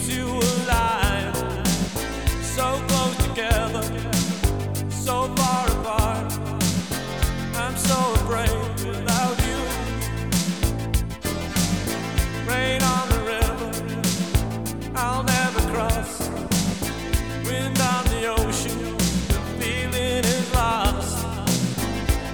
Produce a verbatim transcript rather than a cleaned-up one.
keeps you alive. So close together, so far apart. I'm so afraid without you. Rain on the river I'll never cross.